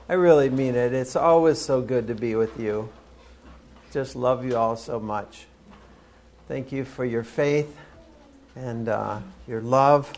I really mean it. It's always so good to be with you. Just love you all so much. Thank you for your faith and your love.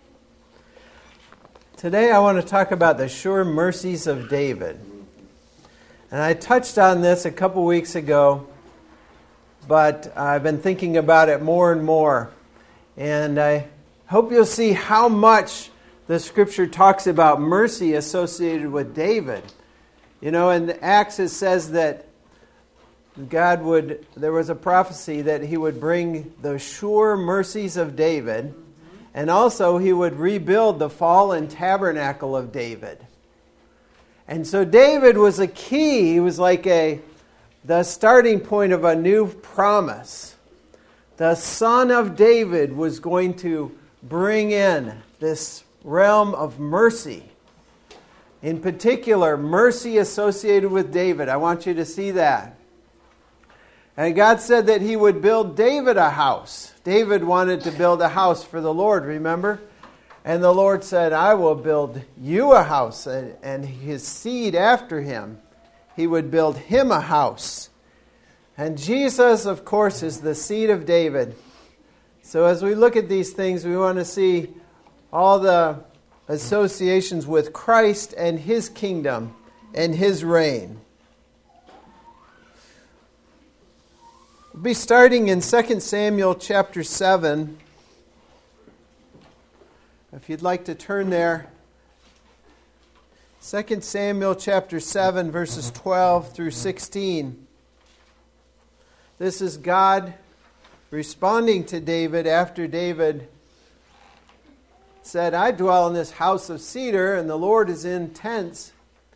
Today I want to talk about the sure mercies of David. And I touched on this a couple weeks ago, but I've been thinking about it more and more. And I hope you'll see how much the Scripture talks about mercy associated with David. You know, in Acts it says that there was a prophecy that he would bring the sure mercies of David, and also he would rebuild the fallen tabernacle of David. And so David was a key. He was like the starting point of a new promise. The son of David was going to bring in this realm of mercy. In particular, mercy associated with David. I want you to see that. And God said that he would build David a house. David wanted to build a house for the Lord, remember? And the Lord said, I will build you a house, and his seed after him. He would build him a house. And Jesus, of course, is the seed of David. So as we look at these things, we want to see all the associations with Christ and his kingdom and his reign. We'll be starting in 2 Samuel chapter 7. If you'd like to turn there. 2 Samuel chapter 7, verses 12 through 16. This is God responding to David after David said, I dwell in this house of cedar, and the Lord is in tents.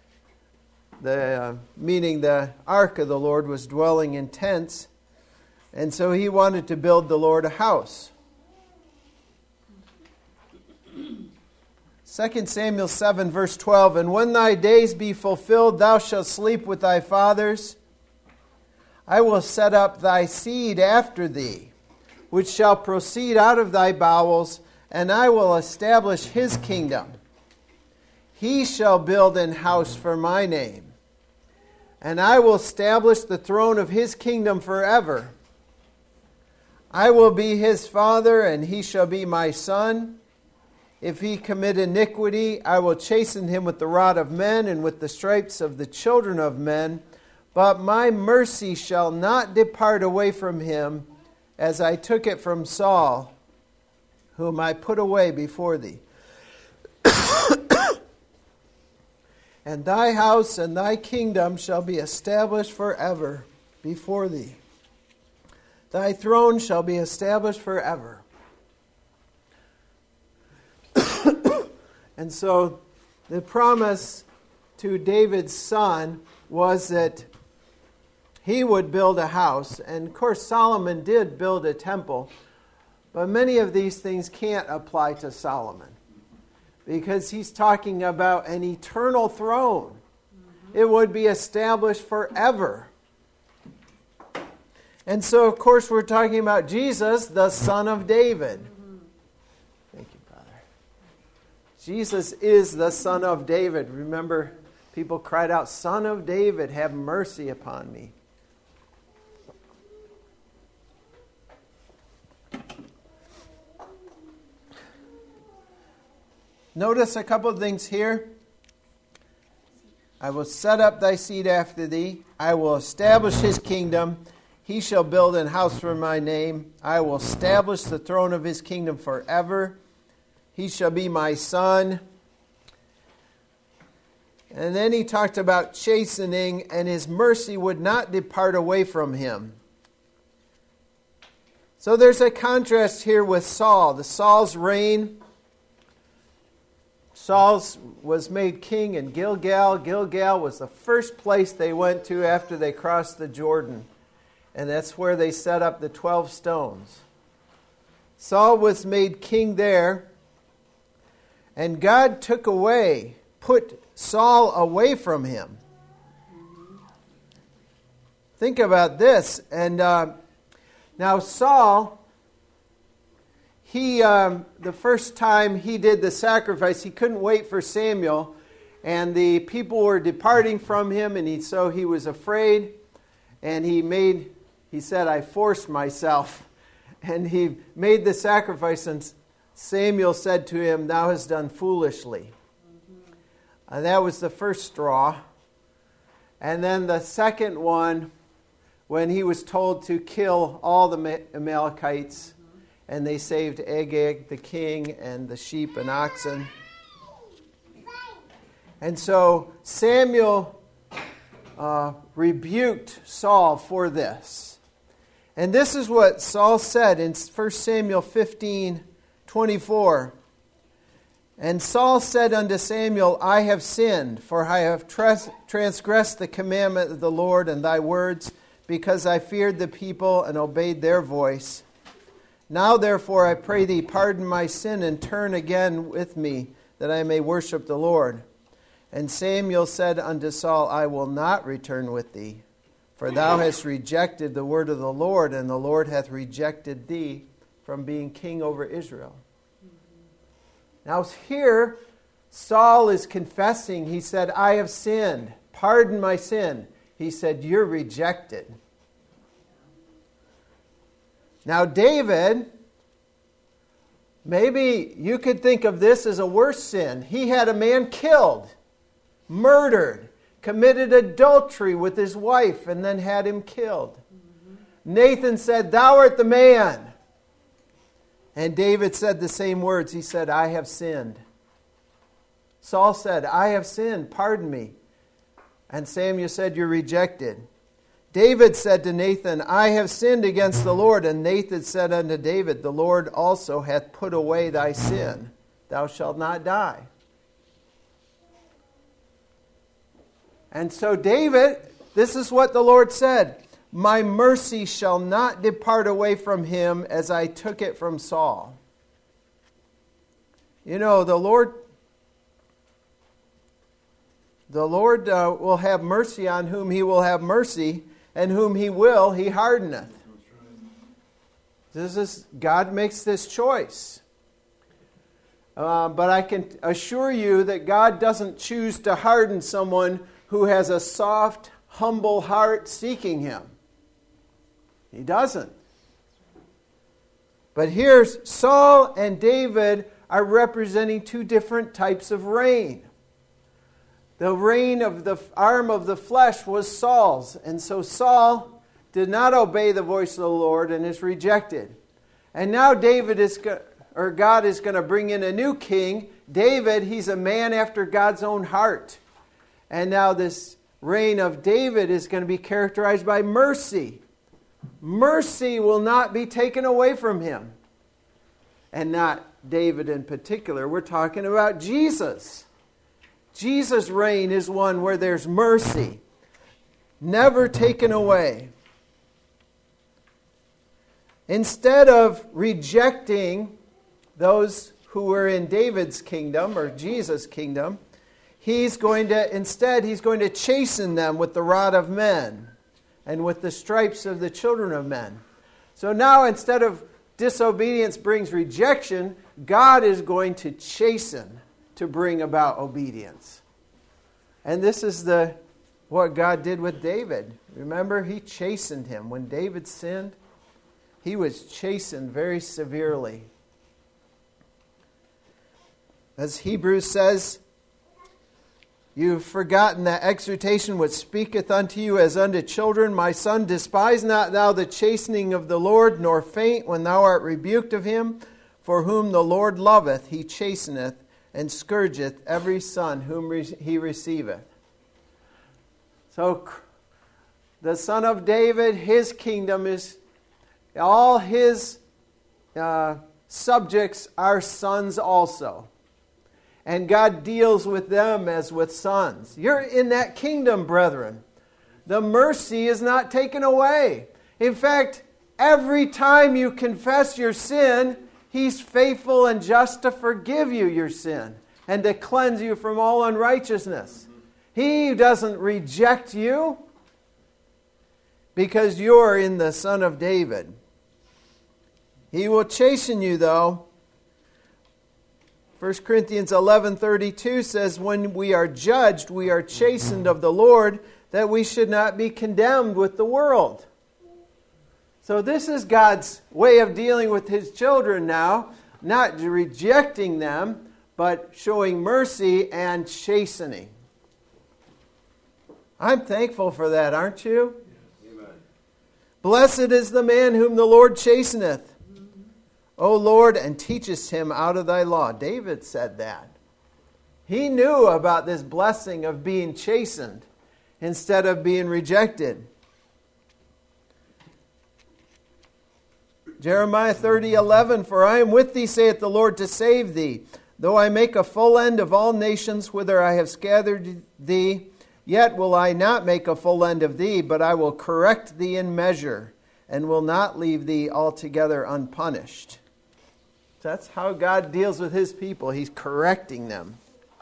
Meaning the ark of the Lord was dwelling in tents. And so he wanted to build the Lord a house. 2 Samuel 7, verse 12, And when thy days be fulfilled, thou shalt sleep with thy fathers. I will set up thy seed after thee, which shall proceed out of thy bowels, and I will establish his kingdom. He shall build an house for my name, and I will establish the throne of his kingdom forever. I will be his father, and he shall be my son. If he commit iniquity, I will chasten him with the rod of men and with the stripes of the children of men. But my mercy shall not depart away from him, as I took it from Saul, whom I put away before thee. And thy house and thy kingdom shall be established forever before thee. Thy throne shall be established forever. And so the promise to David's son was that he would build a house. And of course Solomon did build a temple. But many of these things can't apply to Solomon, because he's talking about an eternal throne. It would be established forever. And so, of course, we're talking about Jesus, the Son of David. Thank you, brother. Jesus is the Son of David. Remember, people cried out, Son of David, have mercy upon me. Notice a couple of things here. I will set up thy seed after thee. I will establish his kingdom. He shall build an house for my name. I will establish the throne of his kingdom forever. He shall be my son. And then he talked about chastening, and his mercy would not depart away from him. So there's a contrast here with Saul. Saul's reign. Saul was made king in Gilgal. Gilgal was the first place they went to after they crossed the Jordan. And that's where they set up the 12 stones. Saul was made king there. And God put Saul away from him. Think about this. And now Saul, the first time he did the sacrifice, he couldn't wait for Samuel. And the people were departing from him, and so he was afraid. And he said, I forced myself. And he made the sacrifice, and Samuel said to him, thou hast done foolishly. And that was the first straw. And then the second one, when he was told to kill all the Amalekites, and they saved Agag the king and the sheep and oxen. And so Samuel rebuked Saul for this. And this is what Saul said in 1 Samuel 15:24. And Saul said unto Samuel, I have sinned, for I have transgressed the commandment of the Lord and thy words, because I feared the people and obeyed their voice. Now therefore I pray thee, pardon my sin, and turn again with me, that I may worship the Lord. And Samuel said unto Saul, I will not return with thee, for thou hast rejected the word of the Lord, and the Lord hath rejected thee from being king over Israel. Now here, Saul is confessing. He said, I have sinned. Pardon my sin. He said, you're rejected. Now David, maybe you could think of this as a worse sin. He had a man killed, murdered, committed adultery with his wife, and then had him killed. Nathan said, thou art the man. And David said the same words. He said, I have sinned. Saul said, I have sinned, pardon me. And Samuel said, you're rejected. David said to Nathan, I have sinned against the Lord. And Nathan said unto David, the Lord also hath put away thy sin. Thou shalt not die. And so David, this is what the Lord said. My mercy shall not depart away from him as I took it from Saul. You know, the Lord will have mercy on whom he will have mercy, and whom he will, he hardeneth. God makes this choice. But I can assure you that God doesn't choose to harden someone who has a soft, humble heart seeking him. He doesn't. But here, Saul and David are representing two different types of reign. The reign of the arm of the flesh was Saul's. And so Saul did not obey the voice of the Lord and is rejected. And now God is going to bring in a new king. David, he's a man after God's own heart. And now this reign of David is going to be characterized by mercy. Mercy will not be taken away from him. And not David in particular. We're talking about Jesus. Jesus' reign is one where there's mercy, never taken away. Instead of rejecting those who were in David's kingdom or Jesus' kingdom, he's going to chasten them with the rod of men and with the stripes of the children of men. So now instead of disobedience brings rejection, God is going to chasten to bring about obedience. And this is what God did with David. Remember, he chastened him. When David sinned, he was chastened very severely. As Hebrews says, you've forgotten that exhortation which speaketh unto you as unto children. My son, despise not thou the chastening of the Lord, nor faint when thou art rebuked of him. For whom the Lord loveth, he chasteneth, and scourgeth every son whom he receiveth. So the son of David, his kingdom is, all his subjects are sons also. And God deals with them as with sons. You're in that kingdom, brethren. The mercy is not taken away. In fact, every time you confess your sin, He's faithful and just to forgive you your sin and to cleanse you from all unrighteousness. He doesn't reject you because you're in the Son of David. He will chasten you, though, 1 Corinthians 11:32 says, when we are judged, we are chastened of the Lord, that we should not be condemned with the world. So this is God's way of dealing with His children now, not rejecting them, but showing mercy and chastening. I'm thankful for that, aren't you? Amen. Blessed is the man whom the Lord chasteneth, O Lord, and teachest him out of thy law. David said that. He knew about this blessing of being chastened instead of being rejected. Jeremiah 30:11, for I am with thee, saith the Lord, to save thee. Though I make a full end of all nations whither I have scattered thee, yet will I not make a full end of thee, but I will correct thee in measure, and will not leave thee altogether unpunished. That's how God deals with His people. He's correcting them.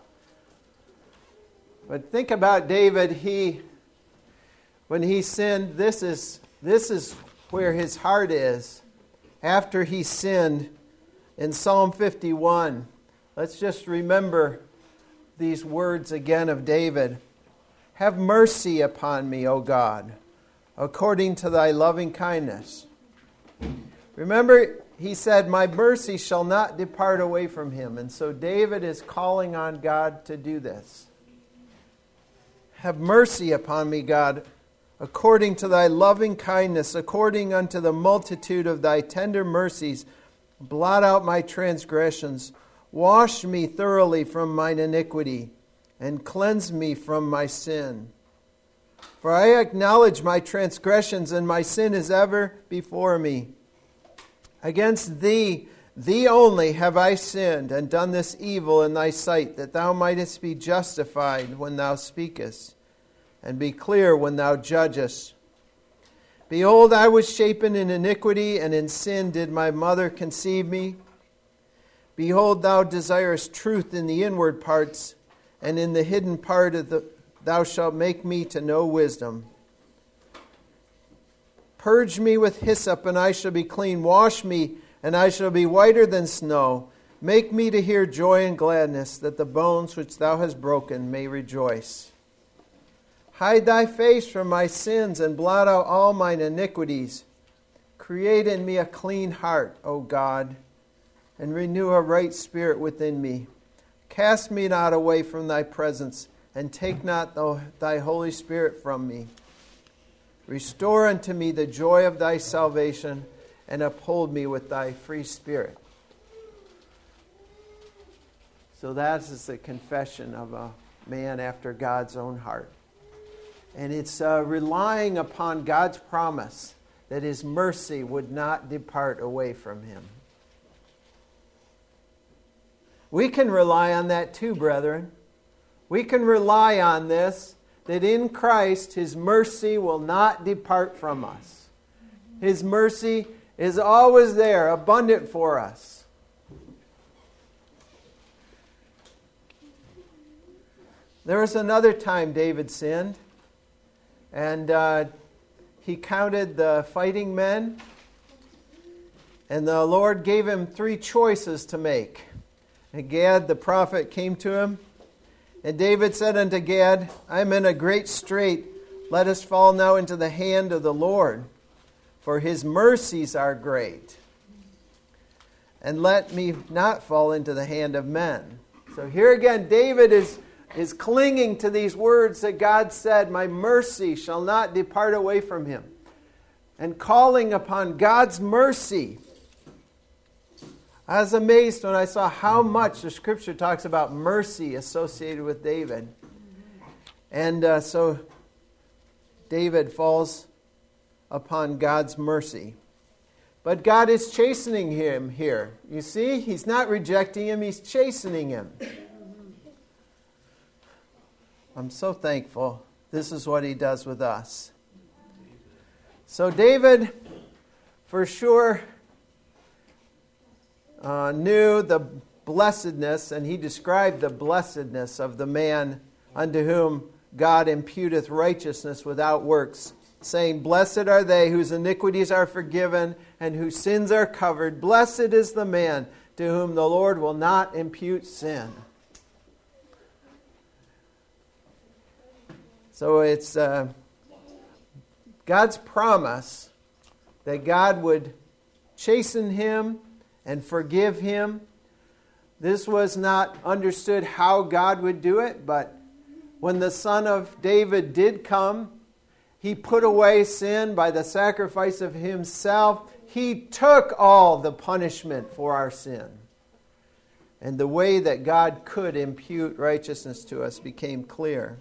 But think about David. When he sinned, this is where his heart is. After he sinned in Psalm 51, let's just remember these words again of David. Have mercy upon me, O God, according to thy loving kindness. Remember, he said, my mercy shall not depart away from him. And so David is calling on God to do this. Have mercy upon me, God, according to thy loving kindness, according unto the multitude of thy tender mercies, blot out my transgressions. Wash me thoroughly from mine iniquity, and cleanse me from my sin. For I acknowledge my transgressions, and my sin is ever before me. Against thee, thee only, have I sinned, and done this evil in thy sight, that thou mightest be justified when thou speakest, and be clear when thou judgest. Behold, I was shapen in iniquity, and in sin did my mother conceive me. Behold, thou desirest truth in the inward parts, and in the hidden part thou shalt make me to know wisdom. Purge me with hyssop, and I shall be clean. Wash me, and I shall be whiter than snow. Make me to hear joy and gladness, that the bones which thou hast broken may rejoice. Hide thy face from my sins, and blot out all mine iniquities. Create in me a clean heart, O God, and renew a right spirit within me. Cast me not away from thy presence, and take not thy Holy Spirit from me. Restore unto me the joy of thy salvation, and uphold me with thy free spirit. So that is the confession of a man after God's own heart. And it's relying upon God's promise that His mercy would not depart away from him. We can rely on that too, brethren. We can rely on this, that in Christ His mercy will not depart from us. His mercy is always there, abundant for us. There was another time David sinned, and he counted the fighting men, and the Lord gave him 3 choices to make. And Gad the prophet came to him, and David said unto Gad, I am in a great strait. Let us fall now into the hand of the Lord, for His mercies are great. And let me not fall into the hand of men. So here again, David is clinging to these words that God said, my mercy shall not depart away from him. And calling upon God's mercy. I was amazed when I saw how much the Scripture talks about mercy associated with David. And so David falls upon God's mercy. But God is chastening him here. You see, He's not rejecting him, He's chastening him. I'm so thankful. This is what He does with us. So David, for sure, knew the blessedness, and he described the blessedness of the man unto whom God imputeth righteousness without works, saying, blessed are they whose iniquities are forgiven and whose sins are covered. Blessed is the man to whom the Lord will not impute sin. So it's God's promise that God would chasten him and forgive him. This was not understood how God would do it, but when the Son of David did come, he put away sin by the sacrifice of himself. He took all the punishment for our sin. And the way that God could impute righteousness to us became clear.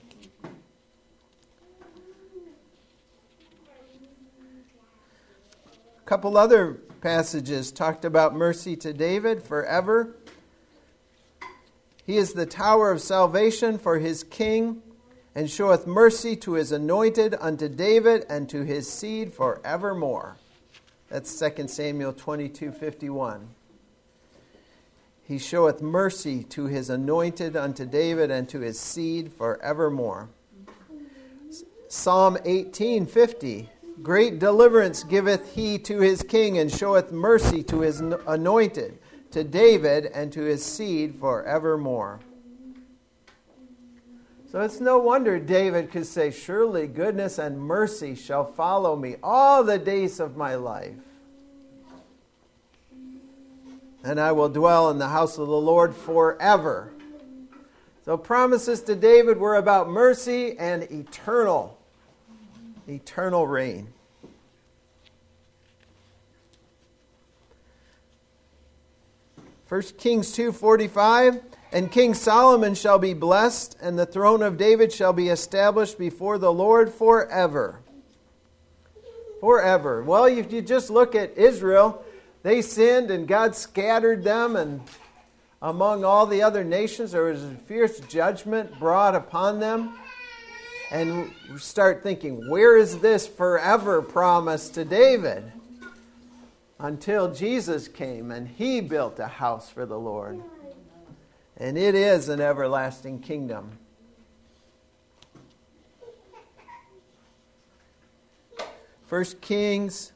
A couple other passages talked about mercy to David forever. He is the tower of salvation for his king, and showeth mercy to his anointed, unto David, and to his seed forevermore. That's 2 Samuel 22:51. He showeth mercy to his anointed, unto David, and to his seed forevermore. Psalm 18:50. Great deliverance giveth he to his king, and showeth mercy to his anointed, to David, and to his seed forevermore. So it's no wonder David could say, surely goodness and mercy shall follow me all the days of my life. And I will dwell in the house of the Lord forever. So promises to David were about mercy and eternal reign. First Kings 2:45, and King Solomon shall be blessed, and the throne of David shall be established before the Lord forever. Forever. Well, if you just look at Israel, they sinned and God scattered them, and among all the other nations there was a fierce judgment brought upon them. And we start thinking, where is this forever promise to David? Until Jesus came and he built a house for the Lord. And it is an everlasting kingdom. 1 Kings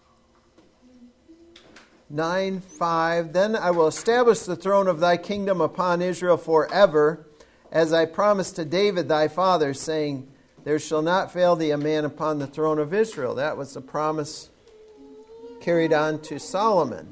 9:5. Then I will establish the throne of thy kingdom upon Israel forever, as I promised to David thy father, saying, there shall not fail thee a man upon the throne of Israel. That was the promise carried on to Solomon.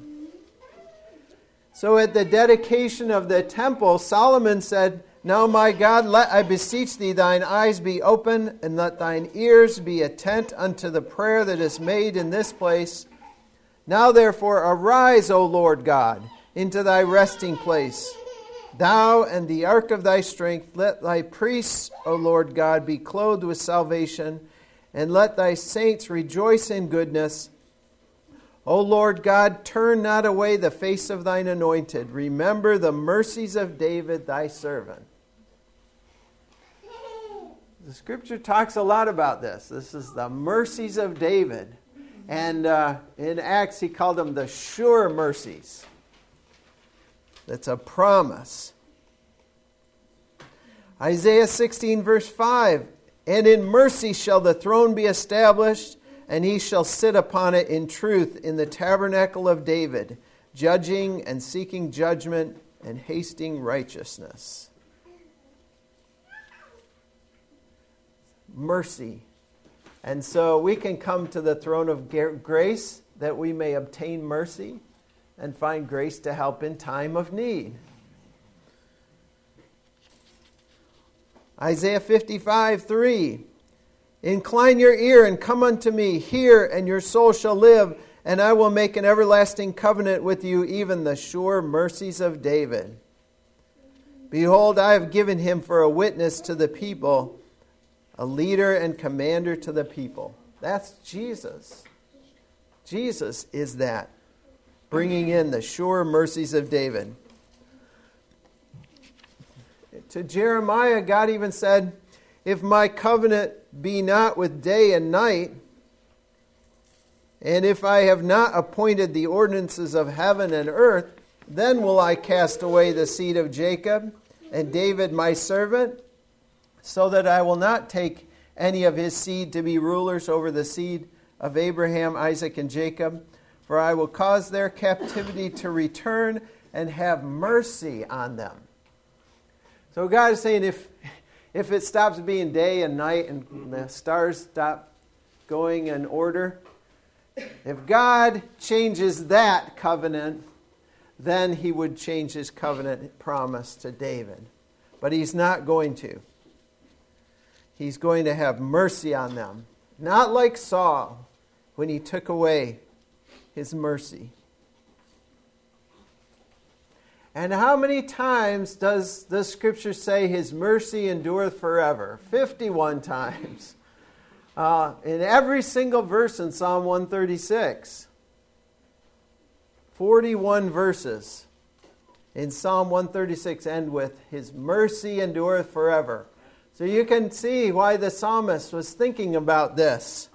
So at the dedication of the temple, Solomon said, now my God, let I beseech thee, thine eyes be open, and let thine ears be attent unto the prayer that is made in this place. Now therefore arise, O Lord God, into thy resting place. Thou and the ark of thy strength, let thy priests, O Lord God, be clothed with salvation, and let thy saints rejoice in goodness. O Lord God, turn not away the face of thine anointed. Remember the mercies of David thy servant. The scripture talks a lot about this. This is the mercies of David. And in Acts he called them the sure mercies. That's a promise. Isaiah 16 verse 5. And in mercy shall the throne be established, and he shall sit upon it in truth in the tabernacle of David, judging and seeking judgment and hasting righteousness. Mercy. And so we can come to the throne of grace that we may obtain mercy and find grace to help in time of need. Isaiah 55:3. Incline your ear and come unto me. Hear, and your soul shall live, and I will make an everlasting covenant with you, even the sure mercies of David. Behold, I have given him for a witness to the people, a leader and commander to the people. That's Jesus. Jesus is that, bringing in the sure mercies of David. To Jeremiah, God even said, if my covenant be not with day and night, and if I have not appointed the ordinances of heaven and earth, then will I cast away the seed of Jacob and David my servant, so that I will not take any of his seed to be rulers over the seed of Abraham, Isaac, and Jacob. For I will cause their captivity to return, and have mercy on them. So God is saying if it stops being day and night and the stars stop going in order, if God changes that covenant, then he would change his covenant promise to David. But he's not going to. He's going to have mercy on them. Not like Saul when he took away his mercy. And how many times does the scripture say his mercy endureth forever? 51 times. In every single verse in Psalm 136. 41 verses in Psalm 136 end with his mercy endureth forever. So you can see why the psalmist was thinking about this.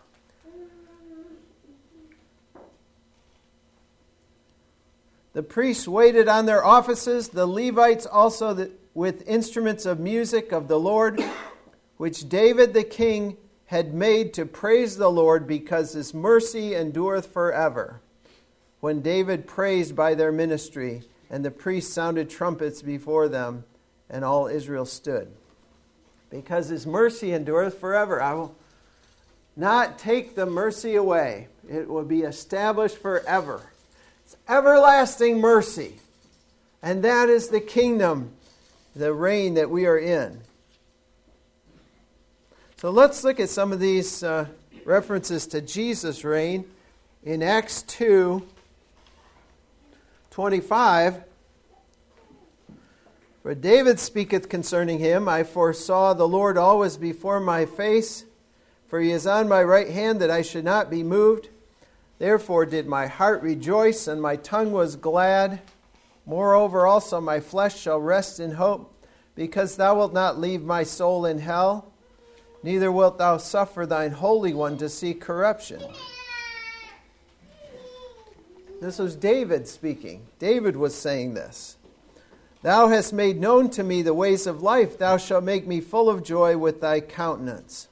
The priests waited on their offices, the Levites also with instruments of music of the Lord, which David the king had made to praise the Lord, because his mercy endureth forever. When David praised by their ministry, and the priests sounded trumpets before them, and all Israel stood. Because his mercy endureth forever. I will not take the mercy away. It will be established forever. It's everlasting mercy. And that is the kingdom, the reign that we are in. So let's look at some of these references to Jesus' reign. In Acts 2:25, for David speaketh concerning him, I foresaw the Lord always before my face, for he is on my right hand, that I should not be moved. Therefore did my heart rejoice, and my tongue was glad. Moreover also my flesh shall rest in hope, because thou wilt not leave my soul in hell, neither wilt thou suffer thine Holy One to see corruption. This was David speaking. David was saying this. Thou hast made known to me the ways of life. Thou shalt make me full of joy with thy countenance.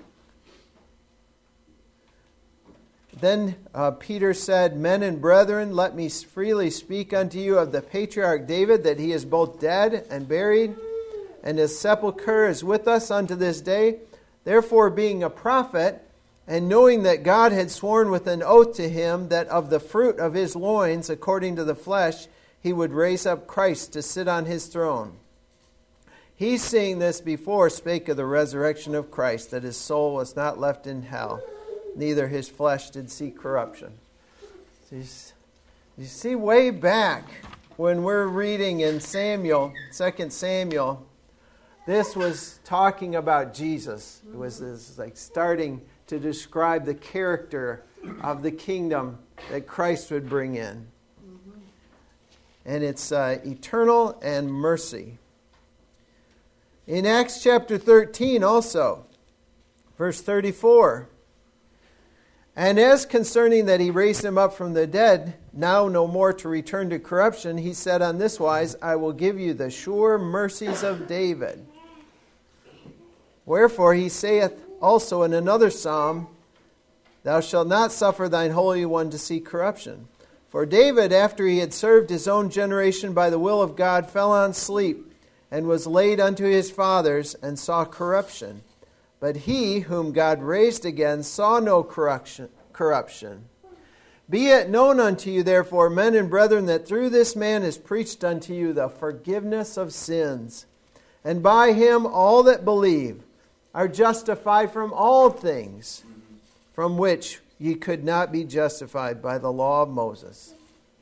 Then Peter said, Men and brethren, let me freely speak unto you of the patriarch David, that he is both dead and buried, and his sepulchre is with us unto this day. Therefore, being a prophet, and knowing that God had sworn with an oath to him that of the fruit of his loins, according to the flesh, he would raise up Christ to sit on his throne. He, seeing this before, spake of the resurrection of Christ, that his soul was not left in hell, neither his flesh did see corruption. So you see way back when we're reading in Samuel, 2 Samuel, this was talking about Jesus. It was like starting to describe the character of the kingdom that Christ would bring in. And it's eternal and mercy. In Acts chapter 13 also, verse 34, and as concerning that he raised him up from the dead, now no more to return to corruption, he said on this wise, I will give you the sure mercies of David. Wherefore he saith also in another psalm, Thou shalt not suffer thine Holy One to see corruption. For David, after he had served his own generation by the will of God, fell on sleep, and was laid unto his fathers, and saw corruption. But he, whom God raised again, saw no corruption. Be it known unto you, therefore, men and brethren, that through this man is preached unto you the forgiveness of sins. And by him all that believe are justified from all things, from which ye could not be justified by the law of Moses.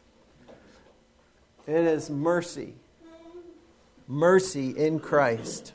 It is mercy. Mercy in Christ.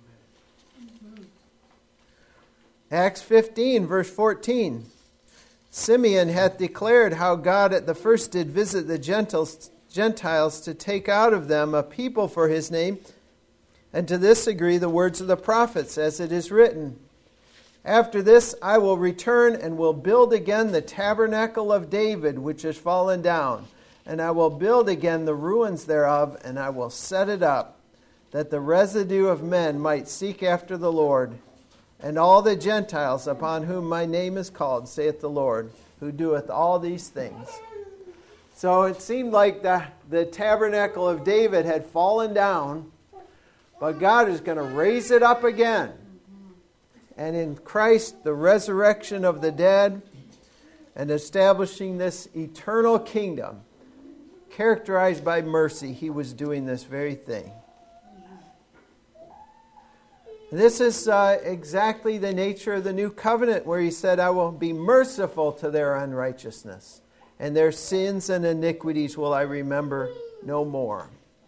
Acts 15, verse 14. Simeon hath declared how God at the first did visit the Gentiles to take out of them a people for his name. And to this agree the words of the prophets, as it is written, After this I will return and will build again the tabernacle of David, which is fallen down. And I will build again the ruins thereof, and I will set it up, that the residue of men might seek after the Lord, and all the Gentiles upon whom my name is called, saith the Lord, who doeth all these things. So it seemed like the tabernacle of David had fallen down, but God is going to raise it up again. And in Christ, the resurrection of the dead and establishing this eternal kingdom, characterized by mercy, he was doing this very thing. This is exactly the nature of the new covenant, where he said, I will be merciful to their unrighteousness, and their sins and iniquities will I remember no more.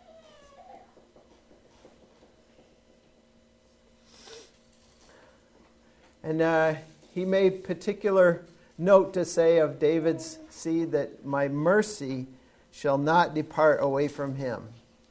And he made particular note to say of David's seed that my mercy shall not depart away from him.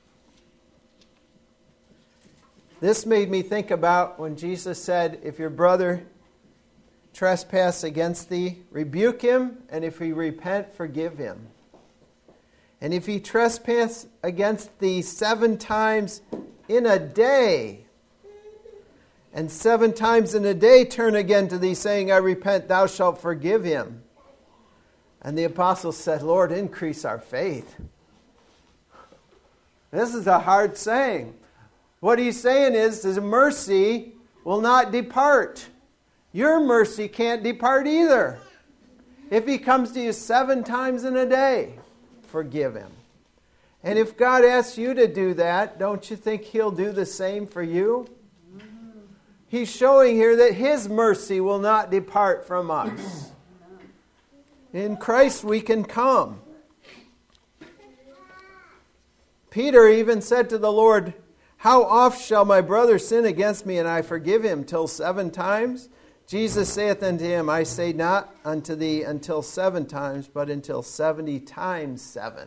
This made me think about when Jesus said, if your brother trespass against thee, rebuke him, and if he repent, forgive him. And if he trespass against thee 7 times in a day, and 7 times in a day turn again to thee, saying, I repent, thou shalt forgive him. And the apostles said, Lord, increase our faith. This is a hard saying. What he's saying is, his mercy will not depart. Your mercy can't depart either. If he comes to you 7 times in a day, forgive him. And if God asks you to do that, don't you think he'll do the same for you? He's showing here that his mercy will not depart from us. In Christ we can come. Peter even said to the Lord, how oft shall my brother sin against me, and I forgive him? Till 7 times? Jesus saith unto him, I say not unto thee until 7 times, but until 70 times 7.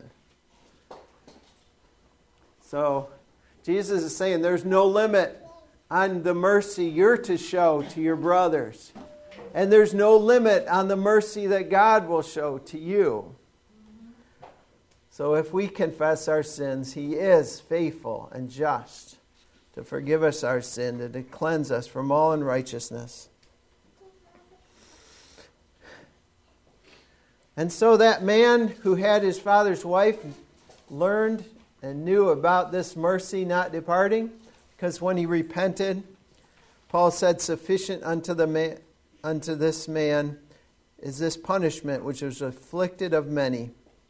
So, Jesus is saying there's no limit on the mercy you're to show to your brothers. And there's no limit on the mercy that God will show to you. So if we confess our sins, he is faithful and just to forgive us our sin and to cleanse us from all unrighteousness. And so that man who had his father's wife learned and knew about this mercy not departing, because when he repented, Paul said, sufficient unto this man is this punishment which was inflicted of many,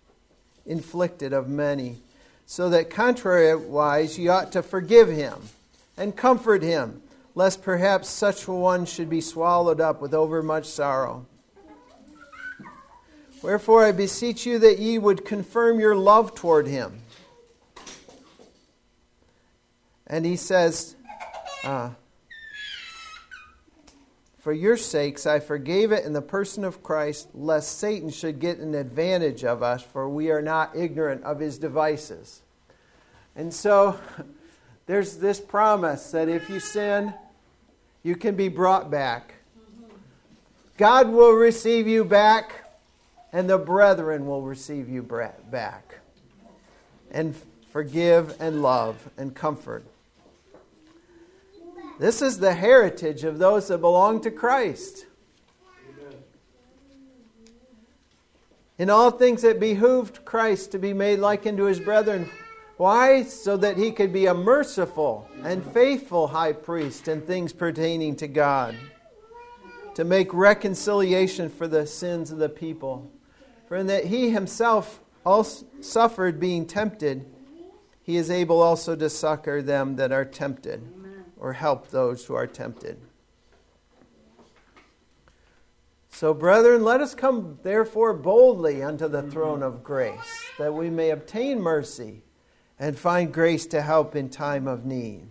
so that contrariwise ye ought to forgive him and comfort him, lest perhaps such a one should be swallowed up with overmuch sorrow. Wherefore I beseech you that ye would confirm your love toward him. And he says, for your sakes I forgave it in the person of Christ, lest Satan should get an advantage of us, for we are not ignorant of his devices. And so there's this promise that if you sin, you can be brought back. God will receive you back, and the brethren will receive you back. And forgive and love and comfort. This is the heritage of those that belong to Christ. Amen. In all things it behooved Christ to be made like unto his brethren. Why? So that he could be a merciful and faithful high priest in things pertaining to God, to make reconciliation for the sins of the people. For in that he himself also suffered being tempted, he is able also to succor them that are tempted, or help those who are tempted. So, brethren, let us come therefore boldly unto the throne of grace, that we may obtain mercy and find grace to help in time of need.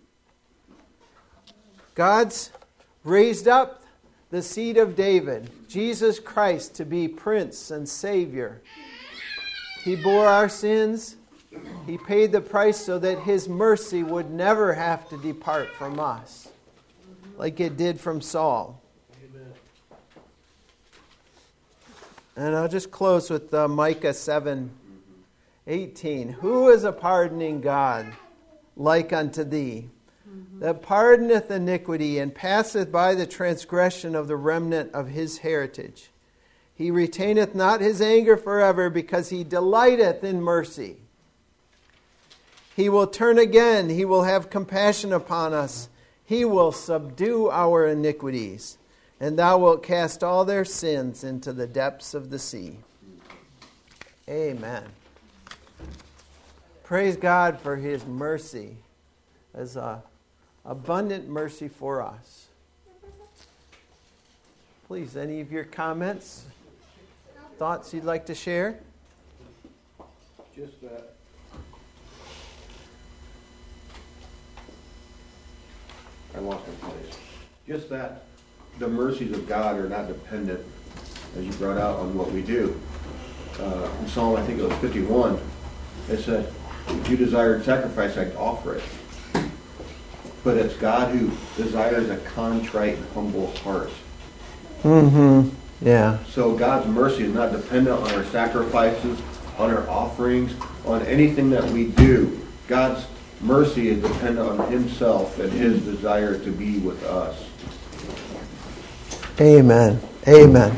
God's raised up the seed of David, Jesus Christ, to be Prince and Savior. He bore our sins. He paid the price so that his mercy would never have to depart from us, like it did from Saul. Amen. And I'll just close with Micah 7:18. Who is a pardoning God like unto thee, that pardoneth iniquity and passeth by the transgression of the remnant of his heritage? He retaineth not his anger forever, because he delighteth in mercy. He will turn again. He will have compassion upon us. He will subdue our iniquities. And thou wilt cast all their sins into the depths of the sea. Amen. Praise God for his mercy as a abundant mercy for us. Please, any of your comments, thoughts you'd like to share? Just that. I lost my place. Just that the mercies of God are not dependent, as you brought out, on what we do. In Psalm, I think it was 51, it said, if you desired sacrifice, I'd offer it. But it's God who desires a contrite and humble heart. Mm-hmm. Yeah. So God's mercy is not dependent on our sacrifices, on our offerings, on anything that we do. God's mercy is dependent on himself and his desire to be with us. Amen. Amen.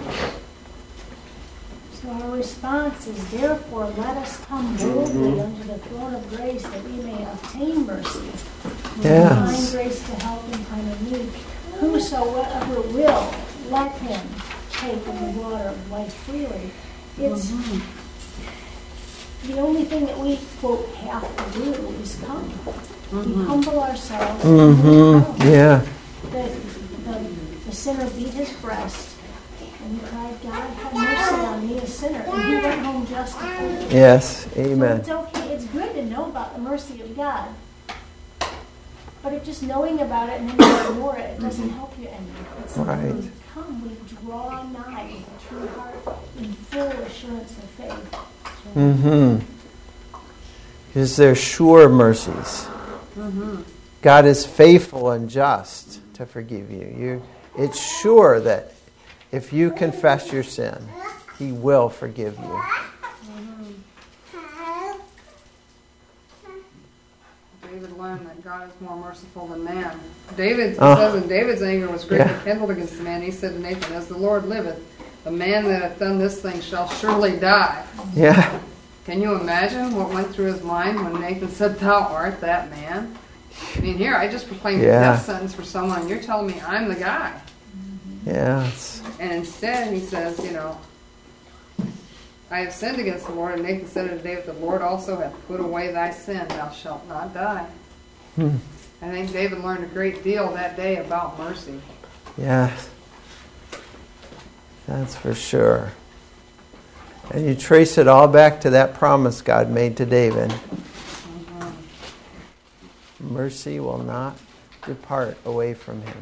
So our response is, therefore, let us come boldly unto the throne of grace, that we may obtain mercy. Yes. Find grace to help in time of need. Whosoever will, let him take in the water of life freely. It's the only thing that we, quote, have to do is come. We humble ourselves. And we Yeah. The sinner beat his breast, and he cried, God, have mercy on me, a sinner. And he went home justified. Yes. Amen. So it's okay. It's good to know about the mercy of God. But if just knowing about it and then you ignore it, it doesn't help you any. It's Right. we come, we draw nigh with a true heart in full assurance of faith. Mm-hmm. Because they're sure mercies. God is faithful and just to forgive you. It's sure that if you confess your sin, he will forgive you. David learned that God is more merciful than man. David says, and David's anger was greatly kindled against the man. He said to Nathan, as the Lord liveth, the man that hath done this thing shall surely die. Yeah. Can you imagine what went through his mind when Nathan said, thou art that man? I mean, here, I just proclaimed a death sentence for someone, and you're telling me I'm the guy. Yes. And instead, he says, I have sinned against the Lord. And Nathan said unto David, the Lord also hath put away thy sin. Thou shalt not die. I think David learned a great deal that day about mercy. Yes. That's for sure. And you trace it all back to that promise God made to David. Mercy will not depart away from him.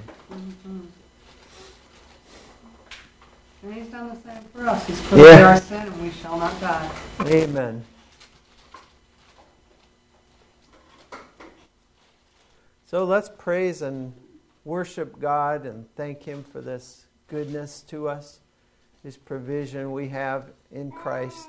And he's done the same for us. He's put away our sin, and we shall not die. Amen. So let's praise and worship God and thank him for this goodness to us, this provision we have in Christ.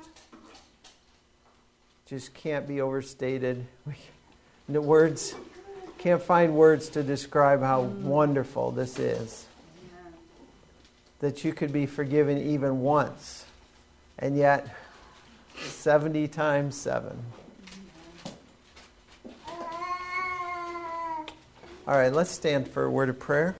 Just can't be overstated. The words, can't find words to describe how wonderful this is. That you could be forgiven even once, and yet 70 times 7. All right, let's stand for a word of prayer.